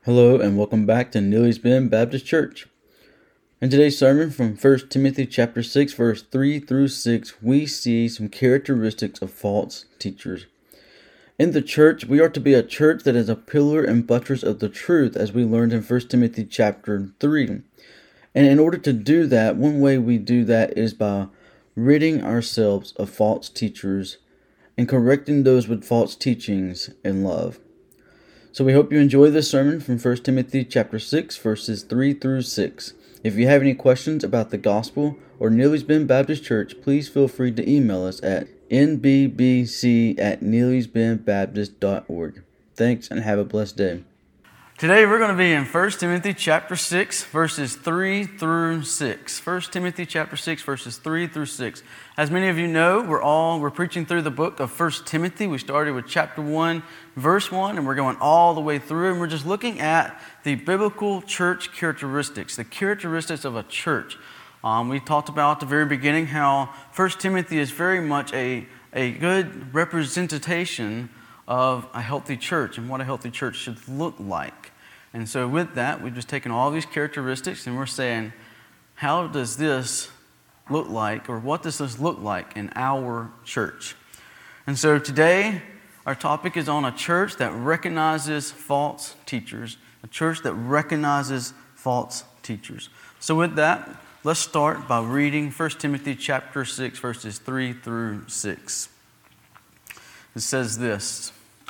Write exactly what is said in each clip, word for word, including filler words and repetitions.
Hello and welcome back to Neely's Bend Baptist Church. In today's sermon from First Timothy chapter six, verse three through six, we see some characteristics of false teachers. In the church, we are to be a church that is a pillar and buttress of the truth, as we learned in First Timothy chapter three. And in order to do that, one way we do that is by ridding ourselves of false teachers and correcting those with false teachings in love. So we hope you enjoy this sermon from First Timothy chapter six, verses three through six. If you have any questions about the gospel or Neely's Bend Baptist Church, please feel free to email us at n b b c at neelys bend baptist dot org. Thanks and have a blessed day. Today we're going to be in First Timothy chapter six, verses three through six. First Timothy chapter six, verses three through six. As many of you know, we're all we're preaching through the book of First Timothy. We started with chapter one, verse one, and we're going all the way through, and we're just looking at the biblical church characteristics, the characteristics of a church. Um, we talked about at the very beginning how First Timothy is very much a, a good representation of a healthy church and what a healthy church should look like. And so with that, we've just taken all these characteristics and we're saying, how does this look like, or what does this look like in our church? And so today, our topic is on a church that recognizes false teachers, a church that recognizes false teachers. So with that, let's start by reading First Timothy chapter six, verses three through six. It says this: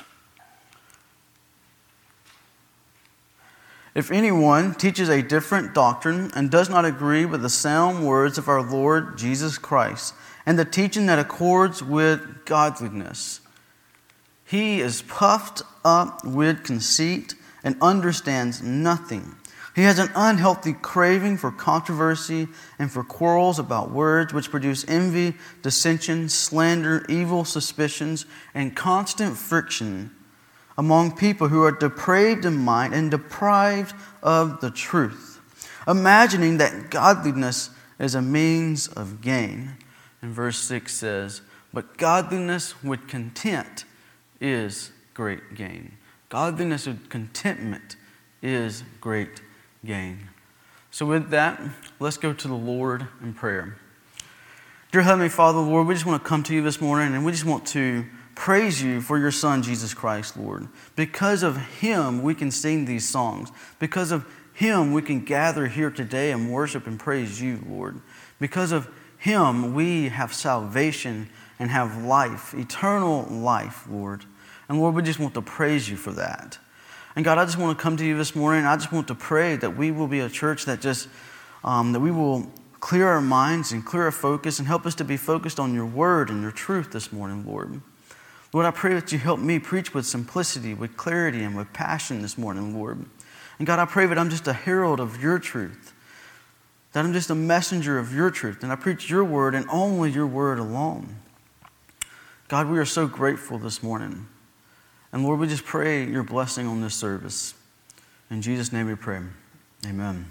If anyone teaches a different doctrine and does not agree with the sound words of our Lord Jesus Christ and the teaching that accords with godliness, he is puffed up with conceit and understands nothing. He has an unhealthy craving for controversy and for quarrels about words, which produce envy, dissension, slander, evil suspicions, and constant friction among people who are depraved in mind and deprived of the truth, imagining that godliness is a means of gain. And verse six says, but godliness with content is great gain. Godliness with contentment is great gain. So with that, let's go to the Lord in prayer. Dear Heavenly Father, Lord, we just want to come to you this morning and we just want to praise you for your Son, Jesus Christ, Lord. Because of him, we can sing these songs. Because of him, we can gather here today and worship and praise you, Lord. Because of him, we have salvation and have life, eternal life, Lord. And Lord, we just want to praise you for that. And God, I just want to come to you this morning. I just want to pray that we will be a church that just, um, that we will clear our minds and clear our focus and help us to be focused on your word and your truth this morning, Lord. Lord, I pray that you help me preach with simplicity, with clarity, and with passion this morning, Lord. And God, I pray that I'm just a herald of your truth, that I'm just a messenger of your truth, and I preach your word and only your word alone. God, we are so grateful this morning. And Lord, we just pray your blessing on this service. In Jesus' name we pray. Amen.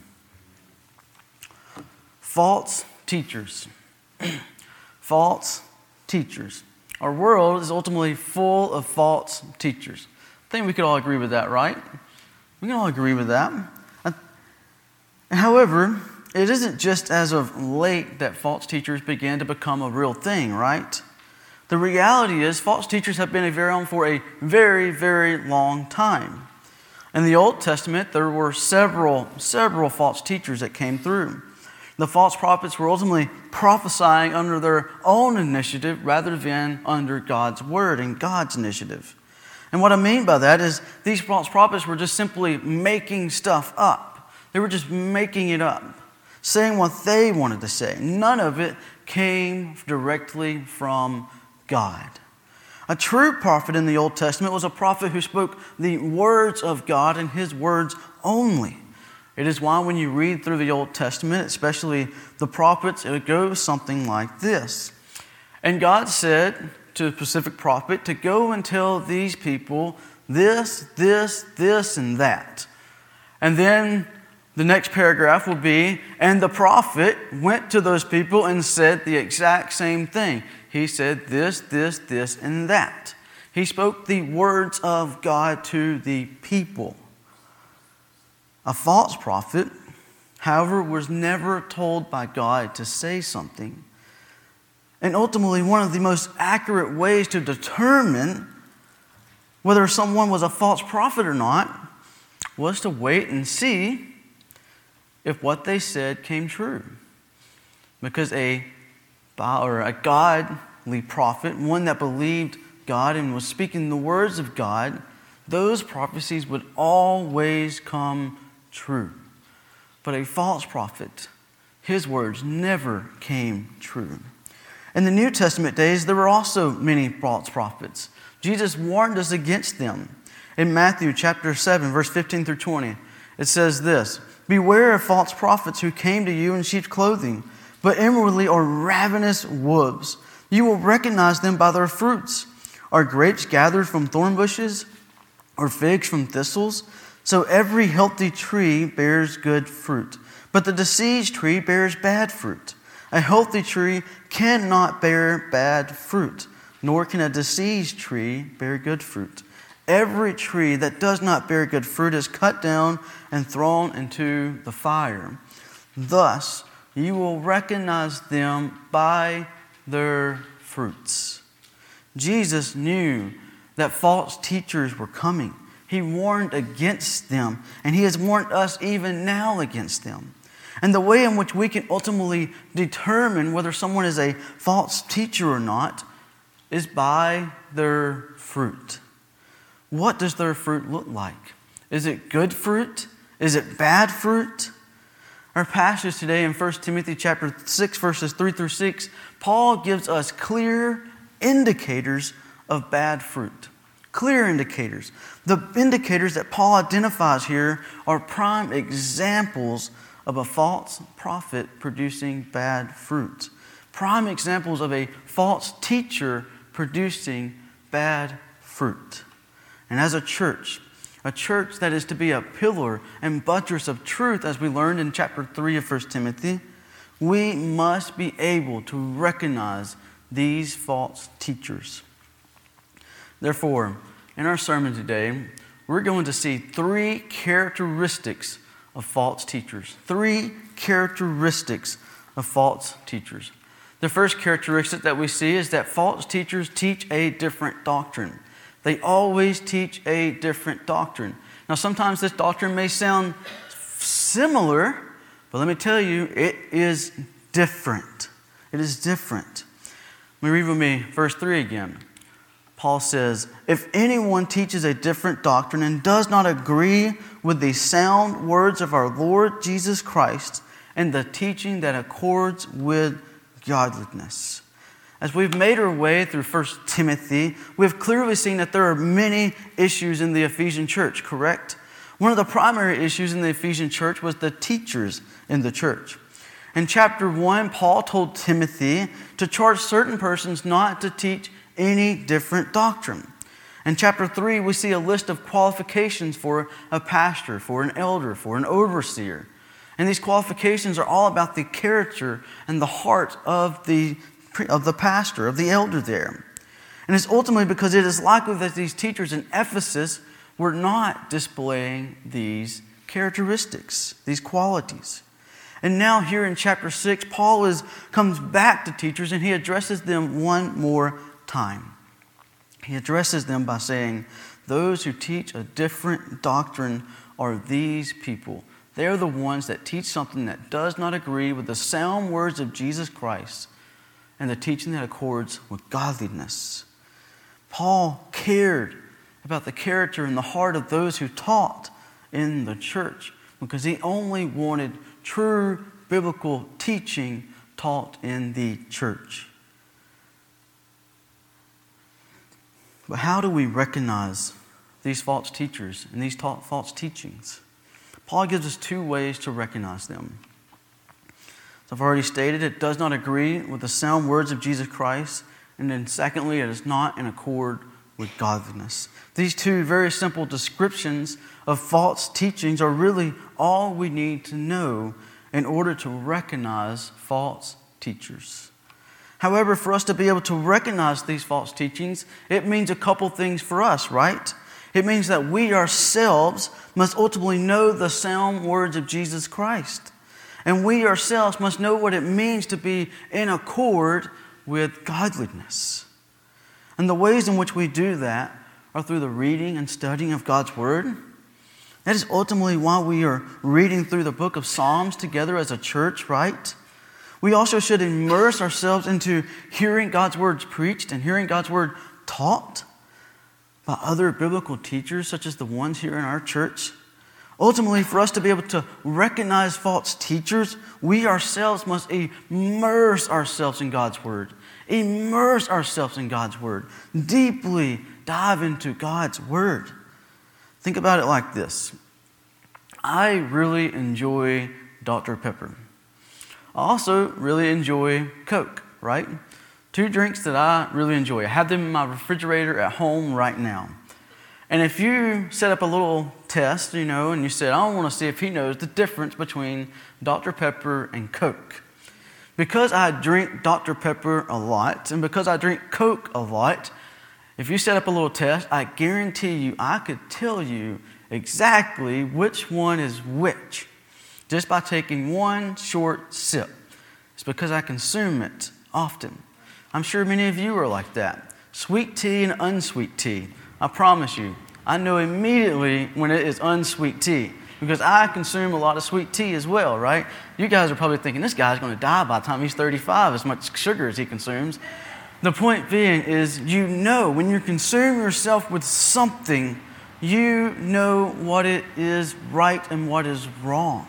False teachers. False teachers. Our world is ultimately full of false teachers. I think we could all agree with that, right? We can all agree with that. However, it isn't just as of late that false teachers began to become a real thing, right? The reality is false teachers have been around for a very, very long time. In the Old Testament, there were several, several false teachers that came through. The false prophets were ultimately prophesying under their own initiative rather than under God's word and God's initiative. And what I mean by that is these false prophets were just simply making stuff up. They were just making it up, saying what they wanted to say. None of it came directly from God. A true prophet in the Old Testament was a prophet who spoke the words of God and his words only. It is why when you read through the Old Testament, especially the prophets, it goes something like this. And God said to a specific prophet to go and tell these people this, this, this, and that. And then the next paragraph will be, and the prophet went to those people and said the exact same thing. He said this, this, this, and that. He spoke the words of God to the people. A false prophet, however, was never told by God to say something. And ultimately, one of the most accurate ways to determine whether someone was a false prophet or not was to wait and see if what they said came true. Because a, or a godly prophet, one that believed God and was speaking the words of God, those prophecies would always come true. But a false prophet, his words never came true. In the New Testament days, there were also many false prophets. Jesus warned us against them. In Matthew chapter seven, verse fifteen through twenty, it says this, "Beware of false prophets who came to you in sheep's clothing, but inwardly are ravenous wolves. You will recognize them by their fruits. Are grapes gathered from thorn bushes, or figs from thistles? So every healthy tree bears good fruit, but the diseased tree bears bad fruit. A healthy tree cannot bear bad fruit, nor can a diseased tree bear good fruit. Every tree that does not bear good fruit is cut down and thrown into the fire. Thus, you will recognize them by their fruits." Jesus knew that false teachers were coming. He warned against them, and he has warned us even now against them. And the way in which we can ultimately determine whether someone is a false teacher or not is by their fruit. What does their fruit look like? Is it good fruit? Is it bad fruit? Our passage today in First Timothy chapter six, verses three through six, Paul gives us clear indicators of bad fruit. Clear indicators. The indicators that Paul identifies here are prime examples of a false prophet producing bad fruit. Prime examples of a false teacher producing bad fruit. And as a church, a church that is to be a pillar and buttress of truth, as we learned in chapter three of First Timothy, we must be able to recognize these false teachers. Therefore, in our sermon today, we're going to see three characteristics of false teachers. Three characteristics of false teachers. The first characteristic that we see is that false teachers teach a different doctrine. They always teach a different doctrine. Now, sometimes this doctrine may sound similar, but let me tell you, it is different. It is different. Let me read with me verse three again. Paul says, "If anyone teaches a different doctrine and does not agree with the sound words of our Lord Jesus Christ and the teaching that accords with godliness." As we've made our way through First Timothy, we've clearly seen that there are many issues in the Ephesian church, correct? One of the primary issues in the Ephesian church was the teachers in the church. In chapter one, Paul told Timothy to charge certain persons not to teach any different doctrine. In chapter three, we see a list of qualifications for a pastor, for an elder, for an overseer. And these qualifications are all about the character and the heart of the of the pastor, of the elder there. And it's ultimately because it is likely that these teachers in Ephesus were not displaying these characteristics, these qualities. And now here in chapter six, Paul is, comes back to teachers and he addresses them one more time. He addresses them by saying, those who teach a different doctrine are these people. They're the ones that teach something that does not agree with the sound words of Jesus Christ and the teaching that accords with godliness. Paul cared about the character and the heart of those who taught in the church because he only wanted true biblical teaching taught in the church. But how do we recognize these false teachers and these taught false teachings? Paul gives us two ways to recognize them. As I've already stated, it does not agree with the sound words of Jesus Christ. And then secondly, it is not in accord with godliness. These two very simple descriptions of false teachings are really all we need to know in order to recognize false teachers. However, for us to be able to recognize these false teachings, it means a couple things for us, right? It means that we ourselves must ultimately know the sound words of Jesus Christ. And we ourselves must know what it means to be in accord with godliness. And the ways in which we do that are through the reading and studying of God's Word. That is ultimately why we are reading through the book of Psalms together as a church, right? We also should immerse ourselves into hearing God's words preached and hearing God's Word taught by other biblical teachers, such as the ones here in our church. Ultimately, for us to be able to recognize false teachers, we ourselves must immerse ourselves in God's Word. Immerse ourselves in God's Word. Deeply dive into God's Word. Think about it like this. I really enjoy Doctor Pepper. I also really enjoy Coke, right? Two drinks that I really enjoy. I have them in my refrigerator at home right now. And if you set up a little test, you know, and you said, I want to see if he knows the difference between Doctor Pepper and Coke. Because I drink Doctor Pepper a lot, and because I drink Coke a lot, if you set up a little test, I guarantee you I could tell you exactly which one is which just by taking one short sip. It's because I consume it often. I'm sure many of you are like that. Sweet tea and unsweet tea. I promise you, I know immediately when it is unsweet tea because I consume a lot of sweet tea as well, right? You guys are probably thinking, this guy's going to die by the time he's thirty-five, as much sugar as he consumes. The point being is, you know, when you consume yourself with something, you know what it is right and what is wrong.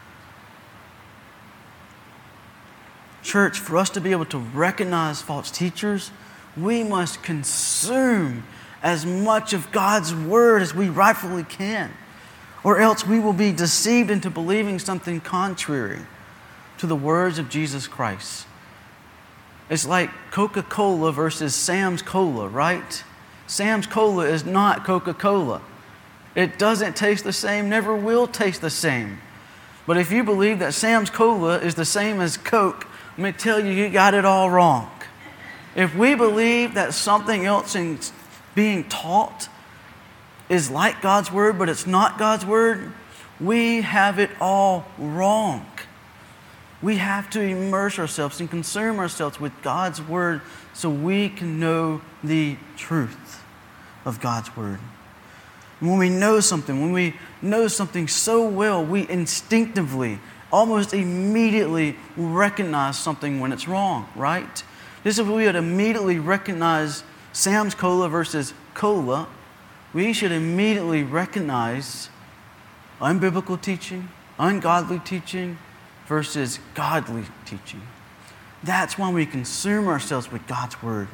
Church, for us to be able to recognize false teachers, we must consume as much of God's Word as we rightfully can, or else we will be deceived into believing something contrary to the words of Jesus Christ. It's like Coca-Cola versus Sam's Cola, right? Sam's Cola is not Coca-Cola. It doesn't taste the same, never will taste the same. But if you believe that Sam's Cola is the same as Coke, let me tell you, you got it all wrong. If we believe that something else in being taught is like God's Word, but it's not God's Word, we have it all wrong. We have to immerse ourselves and consume ourselves with God's Word so we can know the truth of God's Word. And when we know something, when we know something so well, we instinctively, almost immediately recognize something when it's wrong, right? Just if we would immediately recognize Sam's Cola versus Cola, we should immediately recognize unbiblical teaching, ungodly teaching, versus godly teaching. That's why we consume ourselves with God's Word.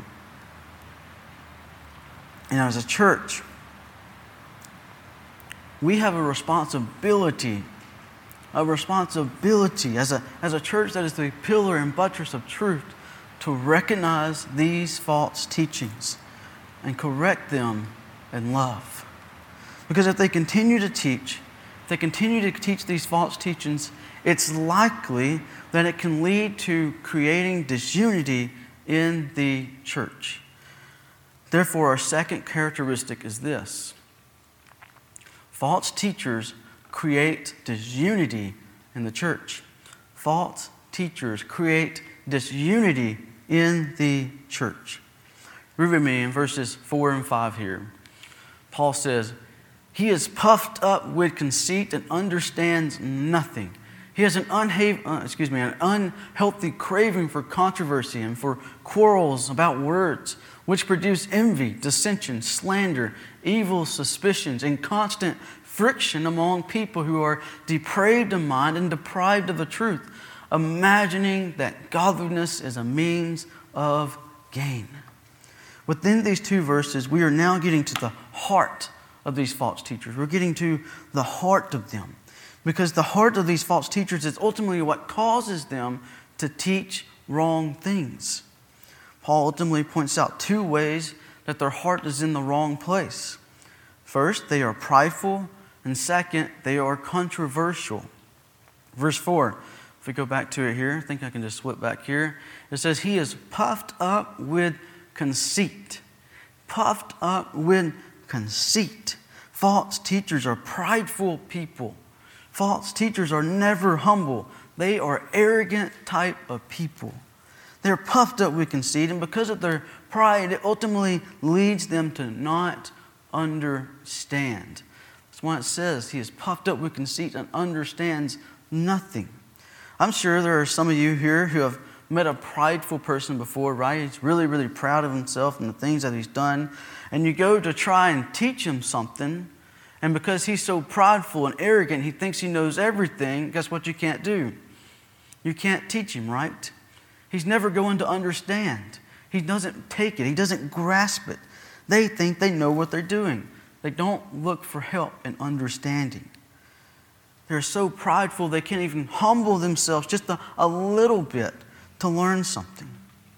And as a church, we have a responsibility, a responsibility as a, as a church that is the pillar and buttress of truth to recognize these false teachings and correct them in love. Because if they continue to teach, if they continue to teach these false teachings, it's likely that it can lead to creating disunity in the church. Therefore, our second characteristic is this. False teachers create disunity in the church. False teachers create disunity in the church. Read with me in verses four and five here. Paul says, he is puffed up with conceit and understands nothing. He has an, unha- uh, excuse me, an unhealthy craving for controversy and for quarrels about words, which produce envy, dissension, slander, evil suspicions, and constant friction among people who are depraved in mind and deprived of the truth, imagining that godliness is a means of gain. Within these two verses, we are now getting to the heart of these false teachers. We're getting to the heart of them. Because the heart of these false teachers is ultimately what causes them to teach wrong things. Paul ultimately points out two ways that their heart is in the wrong place. First, they are prideful, and second, they are controversial. Verse four, if we go back to it here, I think I can just flip back here. It says, he is puffed up with conceit. Puffed up with conceit. False teachers are prideful people. False teachers are never humble. They are arrogant type of people. They're puffed up with conceit, and because of their pride, it ultimately leads them to not understand. That's why it says he is puffed up with conceit and understands nothing. I'm sure there are some of you here who have met a prideful person before, right? He's really, really proud of himself and the things that he's done. And you go to try and teach him something, and because he's so prideful and arrogant, he thinks he knows everything. Guess what you can't do? You can't teach him, right? He's never going to understand. He doesn't take it. He doesn't grasp it. They think they know what they're doing. They don't look for help in understanding. They're so prideful they can't even humble themselves just a, a little bit to learn something.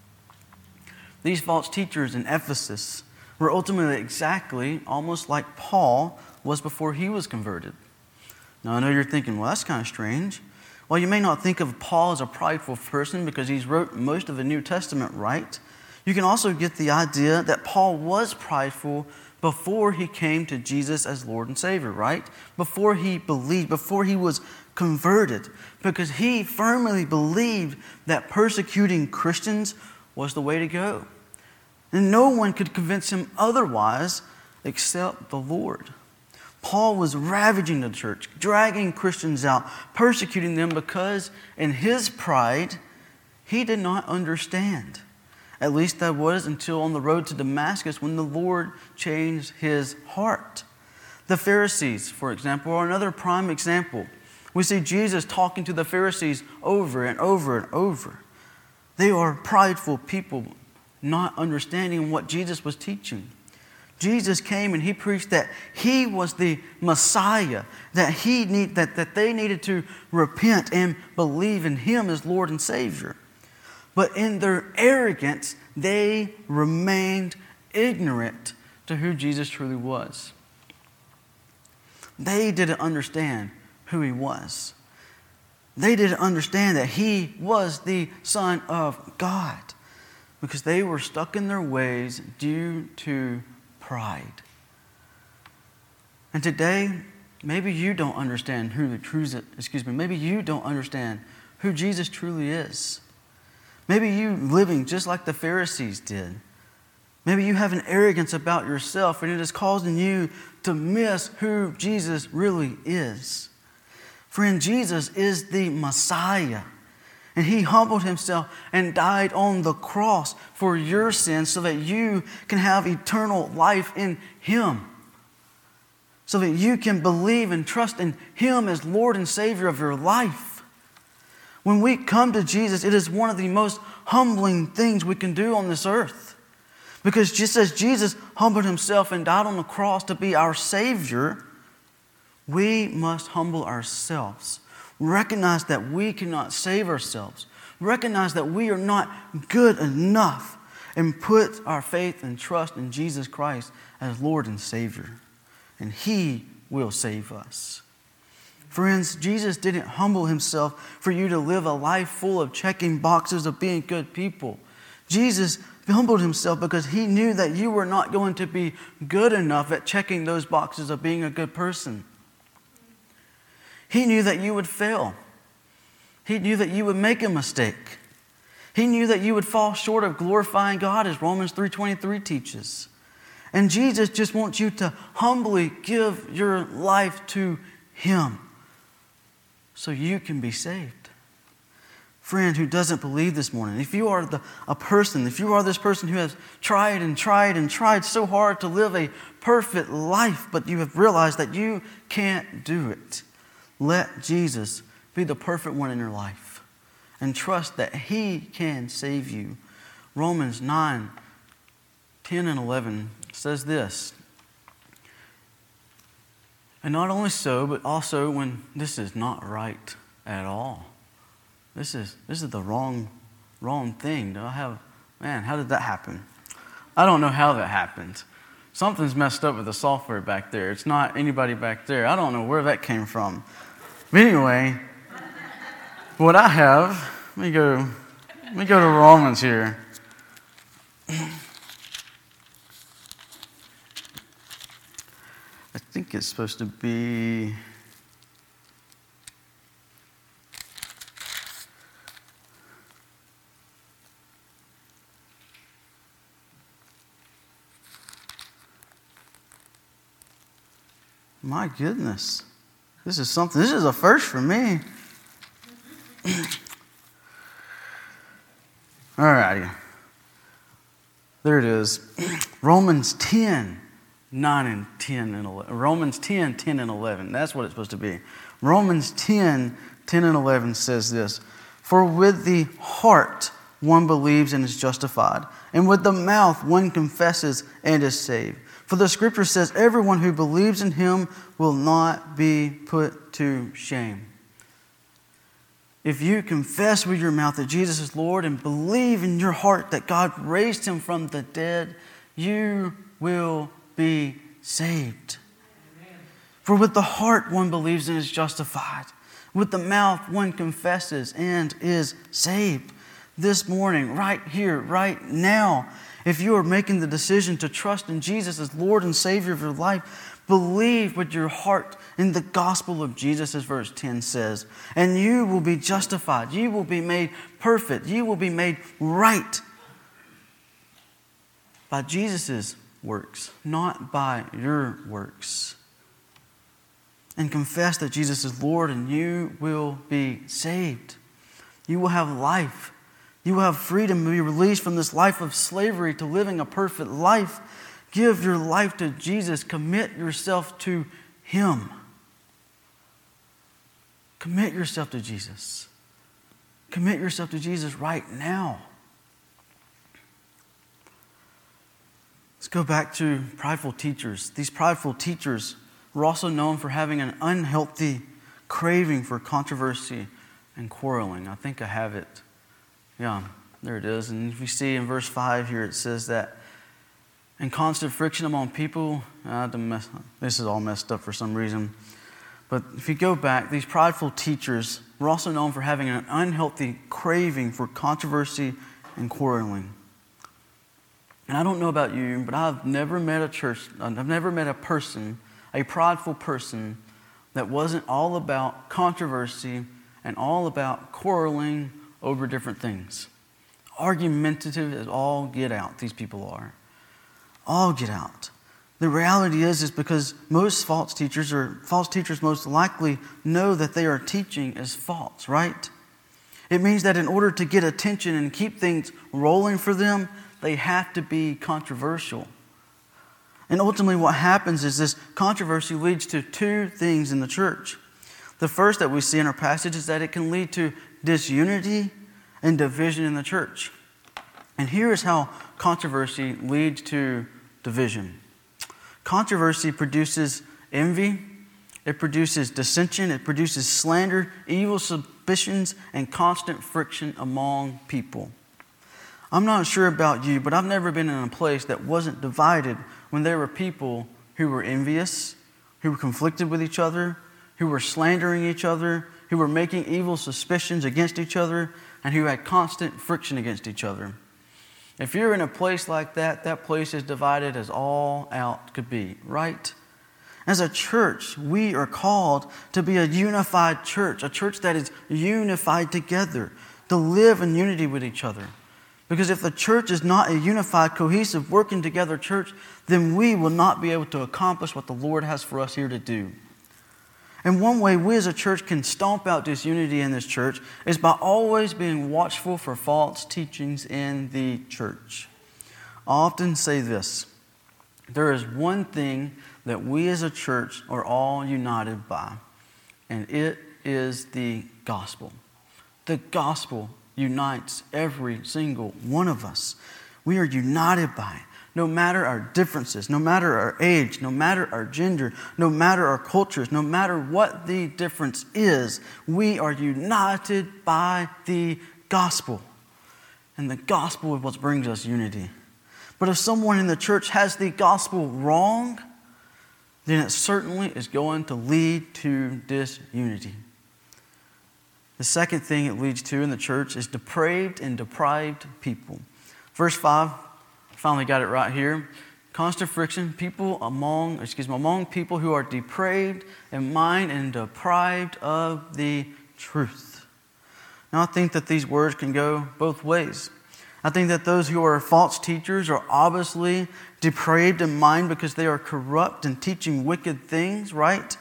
These false teachers in Ephesus were ultimately exactly almost like Paul was before he was converted. Now, I know you're thinking, well, that's kind of strange. Well, you may not think of Paul as a prideful person because he's wrote most of the New Testament, right? You can also get the idea that Paul was prideful before he came to Jesus as Lord and Savior, right? Before he believed, before he was converted, because he firmly believed that persecuting Christians was the way to go. And no one could convince him otherwise except the Lord. Paul was ravaging the church, dragging Christians out, persecuting them because in his pride, he did not understand. At least that was until on the road to Damascus when the Lord changed his heart. The Pharisees, for example, are another prime example. We see Jesus talking to the Pharisees over and over and over. They are prideful people, not understanding what Jesus was teaching. Jesus came and he preached that he was the Messiah, that he need that, that they needed to repent and believe in him as Lord and Savior. But in their arrogance, they remained ignorant to who Jesus truly was. They didn't understand who he was. They didn't understand that he was the Son of God because they were stuck in their ways due to pride. And today, maybe you don't understand who the true, excuse me, maybe you don't understand who Jesus truly is. Maybe you living just like the Pharisees did. Maybe you have an arrogance about yourself and it is causing you to miss who Jesus really is. Friend, Jesus is the Messiah. And he humbled himself and died on the cross for your sins so that you can have eternal life in him. So that you can believe and trust in him as Lord and Savior of your life. When we come to Jesus, it is one of the most humbling things we can do on this earth. Because just as Jesus humbled himself and died on the cross to be our Savior, we must humble ourselves. Recognize that we cannot save ourselves. Recognize that we are not good enough. And put our faith and trust in Jesus Christ as Lord and Savior. And he will save us. Friends, Jesus didn't humble himself for you to live a life full of checking boxes of being good people. Jesus humbled himself because he knew that you were not going to be good enough at checking those boxes of being a good person. He knew that you would fail. He knew that you would make a mistake. He knew that you would fall short of glorifying God, as Romans three twenty-three teaches. And Jesus just wants you to humbly give your life to him so you can be saved. Friend who doesn't believe this morning, if you are the, a person, if you are this person who has tried and tried and tried so hard to live a perfect life, but you have realized that you can't do it, let Jesus be the perfect one in your life and trust that he can save you. Romans nine, ten and eleven says this. And not only so, but also when this is not right at all. This is this is the wrong wrong thing. Do I have man, how did that happen? I don't know how that happened. Something's messed up with the software back there. It's not anybody back there. I don't know where that came from. But anyway, what I have, let me go, let me go to Romans here. I think it's supposed to be... My goodness. This is something, this is a first for me. All righty. There it is. Romans ten, nine and ten and eleven. Romans ten, ten and eleven. That's what it's supposed to be. Romans ten, ten and eleven says this. For with the heart one believes and is justified, and with the mouth one confesses and is saved. For the scripture says, everyone who believes in him will not be put to shame. If you confess with your mouth that Jesus is Lord and believe in your heart that God raised him from the dead, you will be saved. Amen. For with the heart one believes and is justified. With the mouth one confesses and is saved. This morning, right here, right now, if you are making the decision to trust in Jesus as Lord and Savior of your life, believe with your heart in the gospel of Jesus, as verse ten says, and you will be justified. You will be made perfect. You will be made right by Jesus' works, not by your works. And confess that Jesus is Lord, and you will be saved. You will have life. You will have freedom to be released from this life of slavery to living a perfect life. Give your life to Jesus. Commit yourself to him. Commit yourself to Jesus. Commit yourself to Jesus right now. Let's go back to prideful teachers. These prideful teachers were also known for having an unhealthy craving for controversy and quarreling. I think I have it. Yeah, there it is. And if we see in verse five here, it says that in constant friction among people, uh, mess, this is all messed up for some reason. But if you go back, these prideful teachers were also known for having an unhealthy craving for controversy and quarreling. And I don't know about you, but I've never met a church, I've never met a person, a prideful person, that wasn't all about controversy and all about quarreling over different things. Argumentative as all get out, these people are. All get out. The reality is, is because most false teachers, or false teachers most likely know that they are teaching is false, right? It means that in order to get attention and keep things rolling for them, they have to be controversial. And ultimately what happens is this controversy leads to two things in the church. The first that we see in our passage is that it can lead to disunity and division in the church. And here is how controversy leads to division. Controversy produces envy, it produces dissension, it produces slander, evil suspicions, and constant friction among people. I'm not sure about you, but I've never been in a place that wasn't divided when there were people who were envious, who were conflicted with each other, who were slandering each other, who were making evil suspicions against each other, and who had constant friction against each other. If you're in a place like that, that place is divided as all out could be, right? As a church, we are called to be a unified church, a church that is unified together, to live in unity with each other. Because if the church is not a unified, cohesive, working together church, then we will not be able to accomplish what the Lord has for us here to do. And one way we as a church can stomp out disunity in this church is by always being watchful for false teachings in the church. I often say this: there is one thing that we as a church are all united by, and it is the gospel. The gospel unites every single one of us. We are united by it. No matter our differences, no matter our age, no matter our gender, no matter our cultures, no matter what the difference is, we are united by the gospel. And the gospel is what brings us unity. But if someone in the church has the gospel wrong, then it certainly is going to lead to disunity. The second thing it leads to in the church is depraved and deprived people. Verse five, finally got it right here. Constant friction, people among, excuse me, among people who are depraved in mind and deprived of the truth. Now, I think that these words can go both ways. I think that those who are false teachers are obviously depraved in mind because they are corrupt and teaching wicked things, right?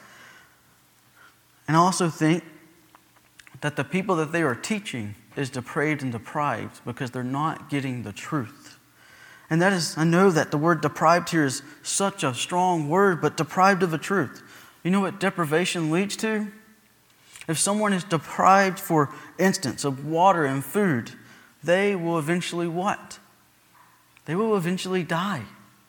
And I also think that the people that they are teaching is depraved and deprived because they're not getting the truth. And that is, I know that the word deprived here is such a strong word, but deprived of the truth. You know what deprivation leads to? If someone is deprived, for instance, of water and food, they will eventually what? They will eventually die.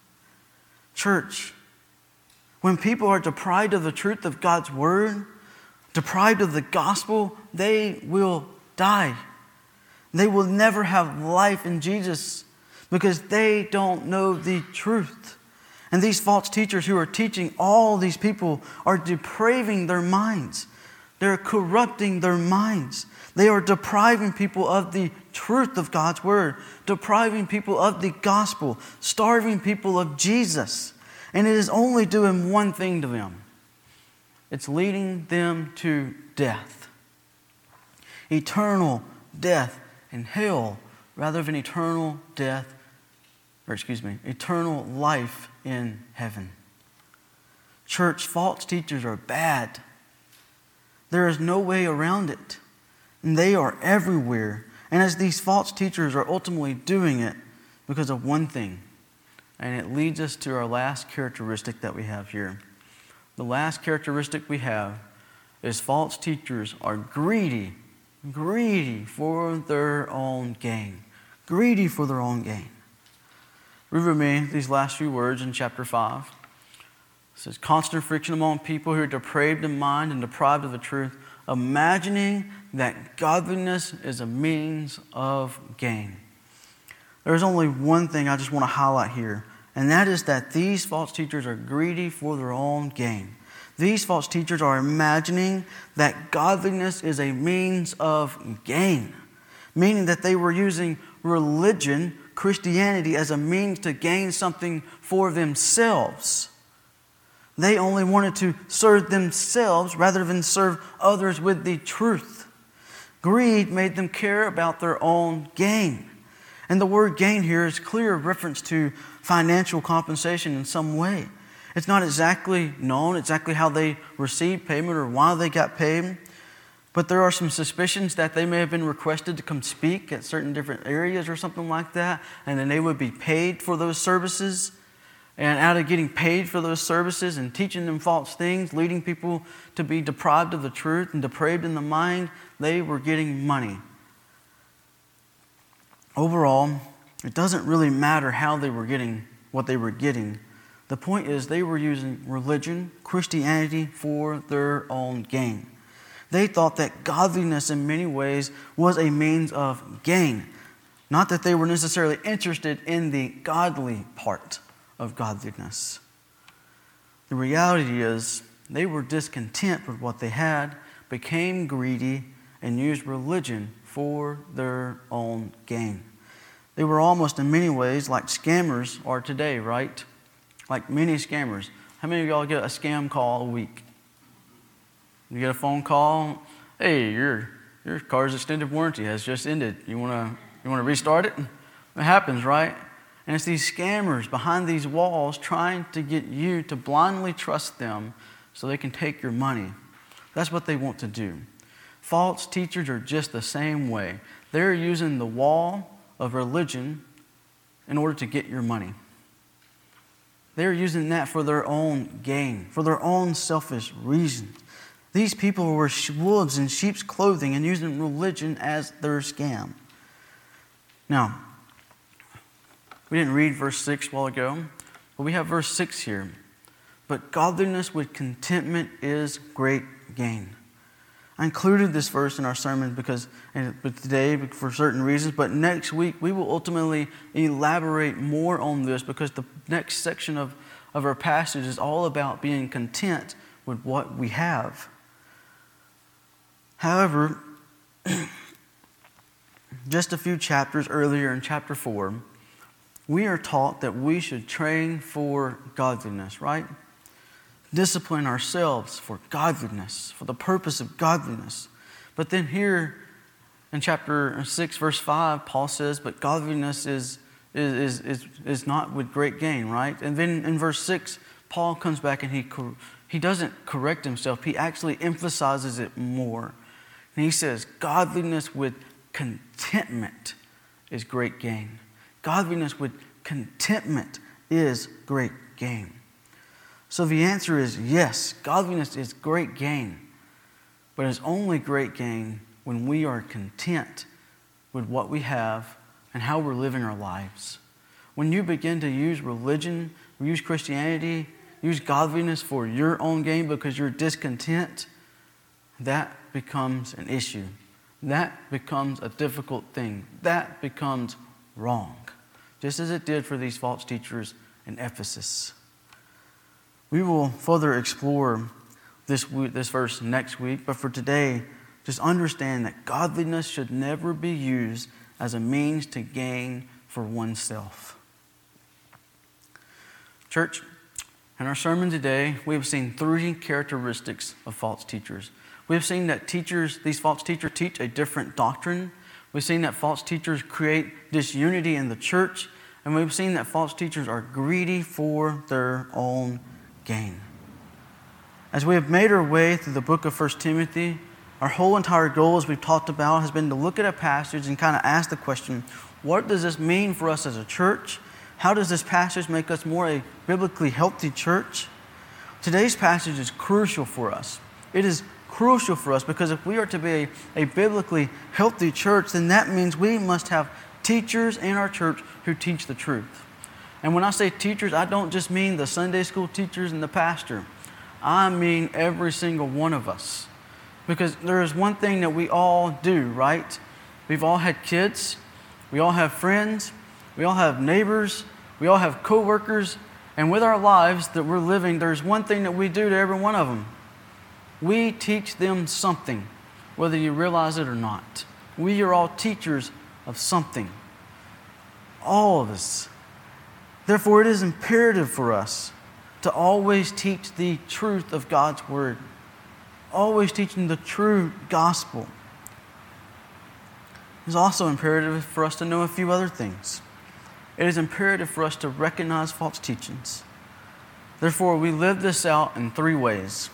Church, when people are deprived of the truth of God's word, deprived of the gospel, they will die. They will never have life in Jesus because they don't know the truth. And these false teachers who are teaching all these people are depraving their minds. They're corrupting their minds. They are depriving people of the truth of God's word, depriving people of the gospel, starving people of Jesus. And it is only doing one thing to them. It's leading them to death. Eternal death in hell rather than eternal death, or excuse me, eternal life in heaven. Church, false teachers are bad. There is no way around it. And they are everywhere. And as these false teachers are ultimately doing it because of one thing. And it leads us to our last characteristic that we have here. The last characteristic we have is false teachers are greedy, greedy for their own gain. Greedy for their own gain. Read with me these last few words in chapter five. It says, constant friction among people who are depraved in mind and deprived of the truth, imagining that godliness is a means of gain. There's only one thing I just want to highlight here, and that is that these false teachers are greedy for their own gain. These false teachers are imagining that godliness is a means of gain, meaning that they were using religion, Christianity, as a means to gain something for themselves. They only wanted to serve themselves rather than serve others with the truth. Greed made them care about their own gain. And the word gain here is clear reference to financial compensation in some way. It's not exactly known exactly how they received payment or why they got paid. But there are some suspicions that they may have been requested to come speak at certain different areas or something like that. And then they would be paid for those services. And out of getting paid for those services and teaching them false things, leading people to be deprived of the truth and depraved in the mind, they were getting money. Overall, it doesn't really matter how they were getting what they were getting. The point is they were using religion, Christianity, for their own gain. They thought that godliness in many ways was a means of gain. Not that they were necessarily interested in the godly part of godliness. The reality is they were discontent with what they had, became greedy, and used religion for their own gain. They were almost in many ways like scammers are today, right? Like many scammers. How many of y'all get a scam call a week? You get a phone call, hey, your your car's extended warranty has just ended. You wanna you wanna restart it? It happens, right? And it's these scammers behind these walls trying to get you to blindly trust them so they can take your money. That's what they want to do. False teachers are just the same way. They're using the wall of religion in order to get your money. They're using that for their own gain, for their own selfish reasons. These people were wolves in sheep's clothing and using religion as their scam. Now, we didn't read verse six a while ago, but we have verse six here. But godliness with contentment is great gain. I included this verse in our sermon because but today for certain reasons, but next week we will ultimately elaborate more on this because the next section of, of our passage is all about being content with what we have. However, just a few chapters earlier in chapter four, we are taught that we should train for godliness, right? Discipline ourselves for godliness, for the purpose of godliness. But then here in chapter six, verse five, Paul says, but godliness is, is, is, is not with great gain, right? And then in verse six, Paul comes back and he, he doesn't correct himself. He actually emphasizes it more. And he says, godliness with contentment is great gain. Godliness with contentment is great gain. So the answer is yes, godliness is great gain, but it's only great gain when we are content with what we have and how we're living our lives. When you begin to use religion, use Christianity, use godliness for your own gain because you're discontent, that becomes an issue. That becomes a difficult thing. That becomes wrong, just as it did for these false teachers in Ephesus. We will further explore this, this verse next week, but for today, just understand that godliness should never be used as a means to gain for oneself. Church, in our sermon today, we have seen three characteristics of false teachers. We have seen that teachers, these false teachers teach a different doctrine. We've seen that false teachers create disunity in the church, and we've seen that false teachers are greedy for their own gain. As we have made our way through the book of First Timothy, our whole entire goal, as we've talked about, has been to look at a passage and kind of ask the question, what does this mean for us as a church? How does this passage make us more a biblically healthy church? Today's passage is crucial for us. It is crucial for us because if we are to be a, a biblically healthy church, then that means we must have teachers in our church who teach the truth. And when I say teachers, I don't just mean the Sunday school teachers and the pastor. I mean every single one of us. Because there is one thing that we all do, right? We've all had kids. We all have friends. We all have neighbors. We all have co-workers. And with our lives that we're living, there's one thing that we do to every one of them. We teach them something, whether you realize it or not. We are all teachers of something. All of us. Therefore, it is imperative for us to always teach the truth of God's Word. Always teaching the true gospel. It's also imperative for us to know a few other things. It is imperative for us to recognize false teachings. Therefore, we live this out in three ways.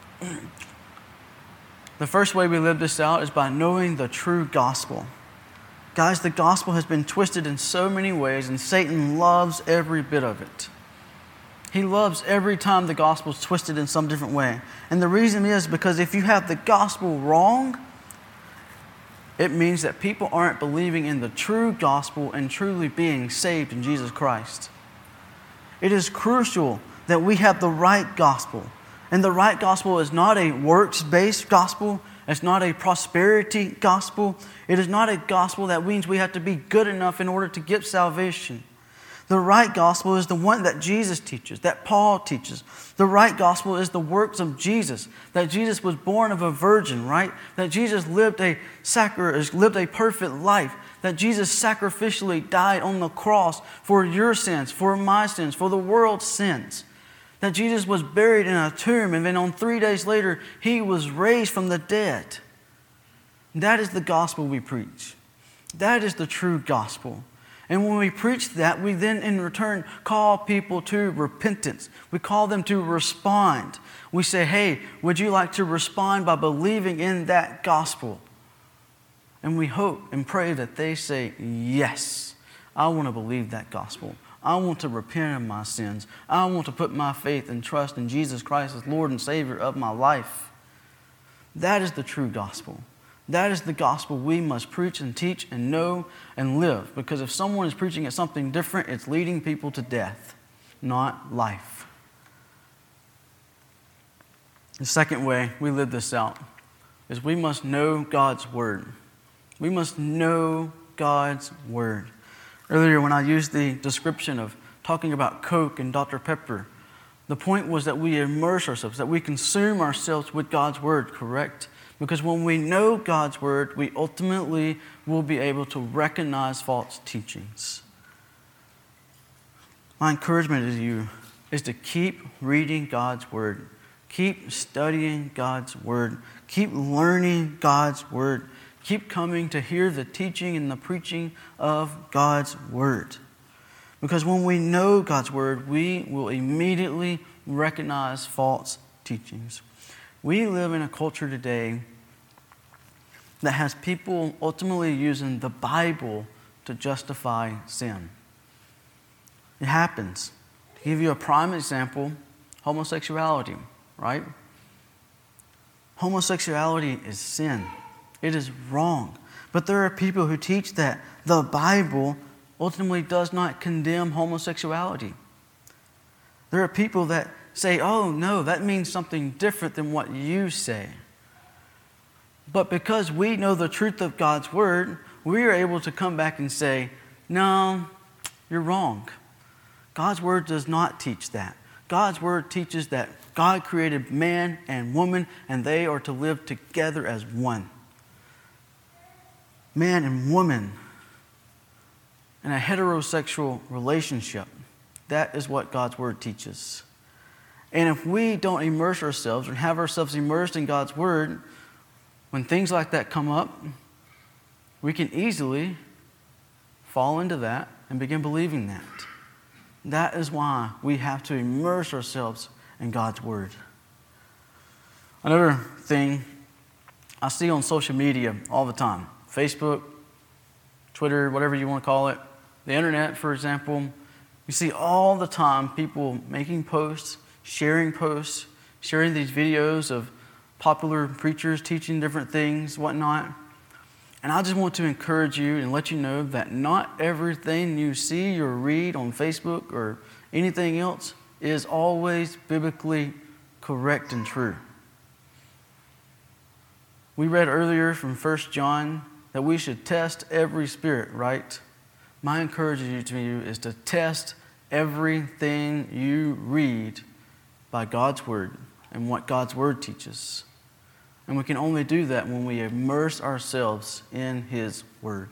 The first way we live this out is by knowing the true gospel. Guys, the gospel has been twisted in so many ways, and Satan loves every bit of it. He loves every time the gospel is twisted in some different way. And the reason is because if you have the gospel wrong, it means that people aren't believing in the true gospel and truly being saved in Jesus Christ. It is crucial that we have the right gospel. And the right gospel is not a works-based gospel. It's not a prosperity gospel. It is not a gospel that means we have to be good enough in order to get salvation. The right gospel is the one that Jesus teaches, that Paul teaches. The right gospel is the works of Jesus, that Jesus was born of a virgin, right? That Jesus lived a sacri- lived a perfect life, that Jesus sacrificially died on the cross for your sins, for my sins, for the world's sins. That Jesus was buried in a tomb, and then on three days later, He was raised from the dead. That is the gospel we preach. That is the true gospel. And when we preach that, we then in return call people to repentance. We call them to respond. We say, hey, would you like to respond by believing in that gospel? And we hope and pray that they say, yes, I want to believe that gospel. I want to repent of my sins. I want to put my faith and trust in Jesus Christ as Lord and Savior of my life. That is the true gospel. That is the gospel we must preach and teach and know and live. Because if someone is preaching at something different, it's leading people to death, not life. The second way we live this out is we must know God's Word. We must know God's Word. Earlier when I used the description of talking about Coke and Doctor Pepper, the point was that we immerse ourselves, that we consume ourselves with God's Word, correct? Because when we know God's Word, we ultimately will be able to recognize false teachings. My encouragement to you is to keep reading God's Word. Keep studying God's Word. Keep learning God's Word. Keep coming to hear the teaching and the preaching of God's Word. Because when we know God's Word, we will immediately recognize false teachings. We live in a culture today that has people ultimately using the Bible to justify sin. It happens. To give you a prime example, homosexuality, right? Homosexuality is sin. It is wrong. But there are people who teach that the Bible ultimately does not condemn homosexuality. There are people that say, oh no, that means something different than what you say. But because we know the truth of God's Word, we are able to come back and say, no, you're wrong. God's Word does not teach that. God's Word teaches that God created man and woman, and they are to live together as one. Man and woman in a heterosexual relationship. That is what God's Word teaches. And if we don't immerse ourselves and have ourselves immersed in God's Word, when things like that come up, we can easily fall into that and begin believing that. That is why we have to immerse ourselves in God's Word. Another thing I see on social media all the time, Facebook, Twitter, whatever you want to call it, the internet, for example, you see all the time people making posts, sharing posts, sharing these videos of popular preachers teaching different things, whatnot. And I just want to encourage you and let you know that not everything you see or read on Facebook or anything else is always biblically correct and true. We read earlier from First John that we should test every spirit, right? My encouragement to you is to test everything you read by God's Word and what God's Word teaches. And we can only do that when we immerse ourselves in His Word.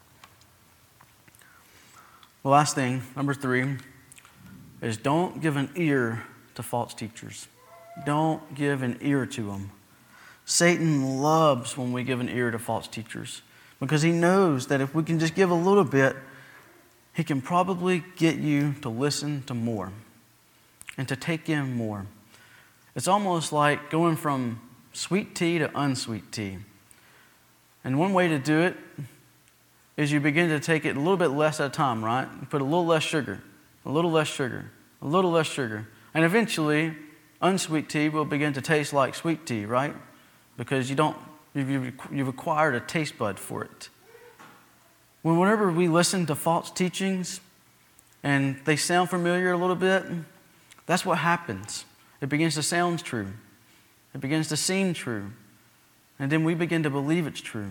The last thing, number three, is don't give an ear to false teachers. Don't give an ear to them. Satan loves when we give an ear to false teachers because he knows that if we can just give a little bit, he can probably get you to listen to more and to take in more. It's almost like going from sweet tea to unsweet tea. And one way to do it is you begin to take it a little bit less at a time, right? You put a little less sugar, a little less sugar, a little less sugar. And eventually, unsweet tea will begin to taste like sweet tea, right? Because you don't, you've, you've acquired a taste bud for it. When whenever we listen to false teachings and they sound familiar a little bit, that's what happens. It begins to sound true. It begins to seem true. And then we begin to believe it's true.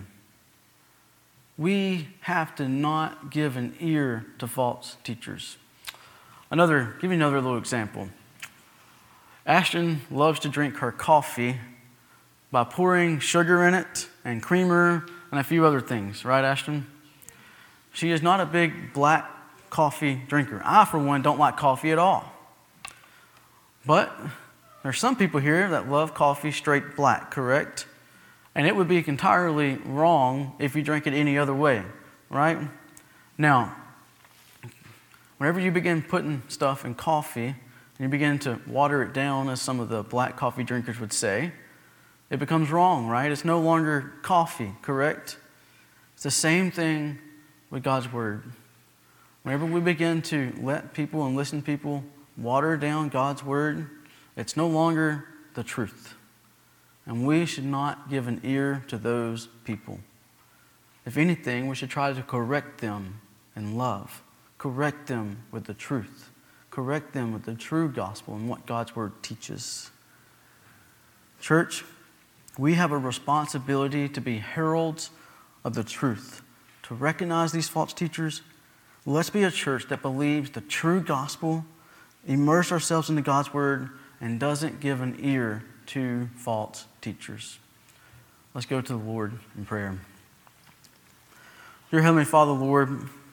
We have to not give an ear to false teachers. Another, give you another little example. Ashton loves to drink her coffee by pouring sugar in it and creamer and a few other things. Right, Ashton? She is not a big black coffee drinker. I, for one, don't like coffee at all. But there's some people here that love coffee straight black, correct? And it would be entirely wrong if you drank it any other way, right? Now, whenever you begin putting stuff in coffee and you begin to water it down, as some of the black coffee drinkers would say, it becomes wrong, right? It's no longer coffee, correct? It's the same thing with God's Word. Whenever we begin to let people and listen to people water down God's Word, it's no longer the truth. And we should not give an ear to those people. If anything, we should try to correct them in love. Correct them with the truth. Correct them with the true gospel and what God's Word teaches. Church, we have a responsibility to be heralds of the truth, to recognize these false teachers. Let's be a church that believes the true gospel, immerse ourselves into God's Word, and doesn't give an ear to false teachers. Let's go to the Lord in prayer. Dear Heavenly Father, Lord,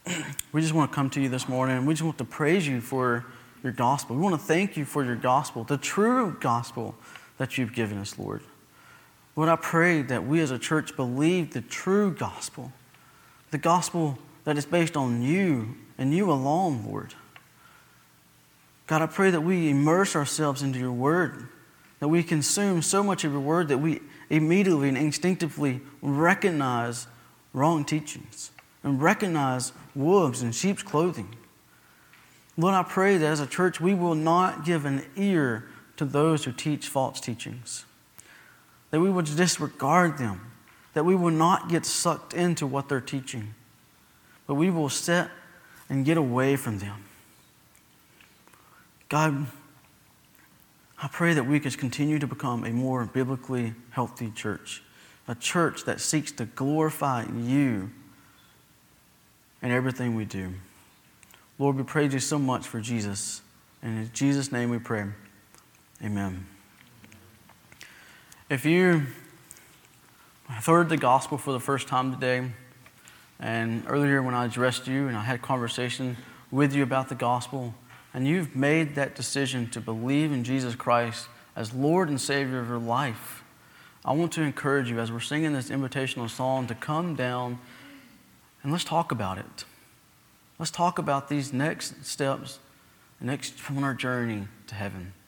we just want to come to you this morning and we just want to praise you for your gospel. We want to thank you for your gospel, the true gospel that you've given us, Lord. Lord, I pray that we as a church believe the true gospel, the gospel that is based on you and you alone, Lord. God, I pray that we immerse ourselves into your word, that we consume so much of your word that we immediately and instinctively recognize wrong teachings and recognize wolves in sheep's clothing. Lord, I pray that as a church we will not give an ear to those who teach false teachings, that we would disregard them, that we will not get sucked into what they're teaching, but we will sit and get away from them. God, I pray that we could continue to become a more biblically healthy church, a church that seeks to glorify you in everything we do. Lord, we praise you so much for Jesus. And in Jesus' name we pray. Amen. If you have heard the gospel for the first time today, and earlier when I addressed you and I had a conversation with you about the gospel, and you've made that decision to believe in Jesus Christ as Lord and Savior of your life, I want to encourage you as we're singing this invitational song to come down and let's talk about it. Let's talk about these next steps, the next on our journey to heaven.